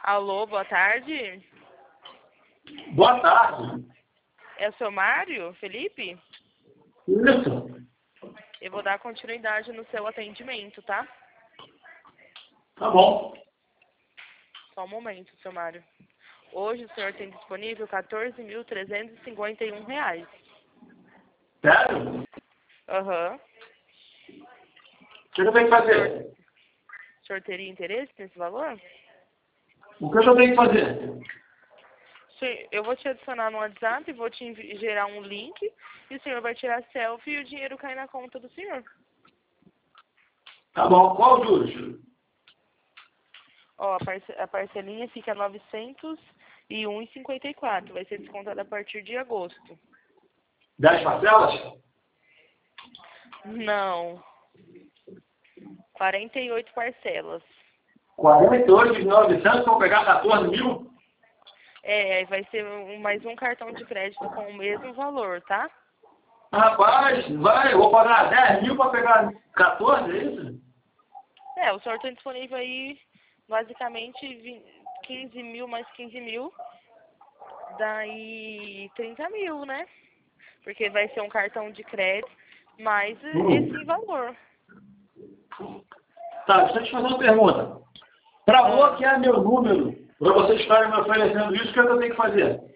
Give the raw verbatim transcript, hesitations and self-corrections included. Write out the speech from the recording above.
Alô, boa tarde. Boa tarde. É o seu Mário, Felipe? Isso. Eu vou dar continuidade no seu atendimento, tá? Tá bom. Só um momento, seu Mário. Hoje o senhor tem disponível quatorze mil trezentos e cinquenta e um reais. Sério? Aham. O que eu tenho que fazer? O senhor teria interesse nesse valor? O que eu tenho que fazer? Sim, eu vou te adicionar no WhatsApp, vou te envi- gerar um link e o senhor vai tirar selfie e o dinheiro cai na conta do senhor. Tá bom. Qual os juros? Ó, a, parce a parcelinha fica novecentos e um reais e cinquenta e quatro centavos. Vai ser descontada a partir de agosto. Dez parcelas? Não. quarenta e oito parcelas. quarenta e dois de novecentos para pegar quatorze mil? É, vai ser um- mais um cartão de crédito com o mesmo valor, tá? Rapaz, vai, eu vou pagar dez mil para pegar quatorze, é isso? É, o senhor tem disponível aí basicamente vinte quinze mil mais quinze mil, daí trinta mil, né? Porque vai ser um cartão de crédito mais Hum. esse valor. Tá, deixa eu te fazer uma pergunta. Para Ah. bloquear meu número, para vocês estarem me oferecendo isso, o que eu tenho que fazer?